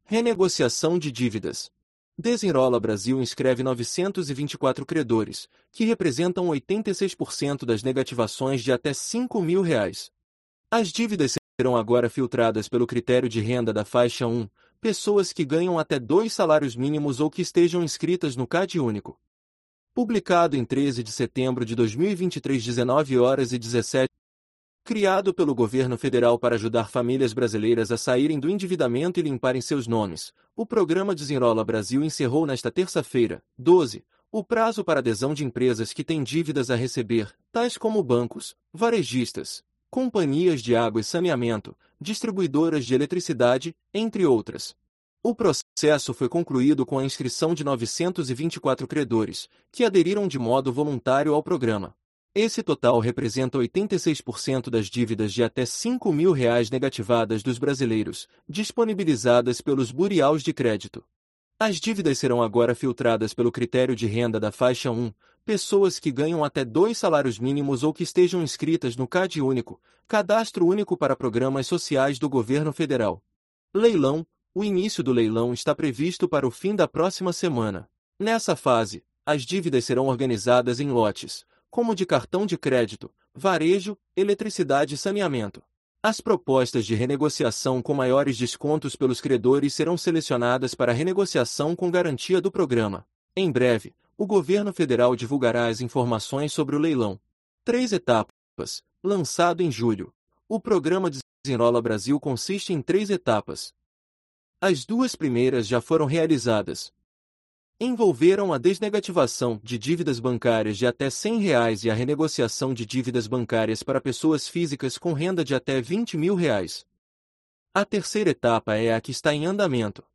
Renegociação de dívidas. Desenrola Brasil inscreve 924 credores, que representam 86% das negativações de até R$ 5.000. As dívidas serão agora filtradas pelo critério de renda da faixa 1, pessoas que ganham até 2 salários mínimos ou que estejam inscritas no CAD único. Publicado em 13 de setembro de 2023, 19h17. Criado pelo governo federal para ajudar famílias brasileiras a saírem do endividamento e limparem seus nomes, o programa Desenrola Brasil encerrou nesta terça-feira, 12, o prazo para adesão de empresas que têm dívidas a receber, tais como bancos, varejistas, companhias de água e saneamento, distribuidoras de eletricidade, entre outras. O processo foi concluído com a inscrição de 924 credores, que aderiram de modo voluntário ao programa. Esse total representa 86% das dívidas de até R$ 5.000 negativadas dos brasileiros, disponibilizadas pelos buriaus de crédito. As dívidas serão agora filtradas pelo critério de renda da faixa 1, pessoas que ganham até 2 salários mínimos ou que estejam inscritas no CAD único, Cadastro Único para Programas Sociais do Governo Federal. Leilão. O início do leilão está previsto para o fim da próxima semana. Nessa fase, as dívidas serão organizadas em lotes, como de cartão de crédito, varejo, eletricidade e saneamento. As propostas de renegociação com maiores descontos pelos credores serão selecionadas para renegociação com garantia do programa. Em breve, o governo federal divulgará as informações sobre o leilão. 3 etapas. Lançado em julho. O programa Desenrola Brasil consiste em 3 etapas. As 2 primeiras já foram realizadas. Envolveram a desnegativação de dívidas bancárias de até R$ 100 e a renegociação de dívidas bancárias para pessoas físicas com renda de até R$ 20.000. A terceira etapa é a que está em andamento.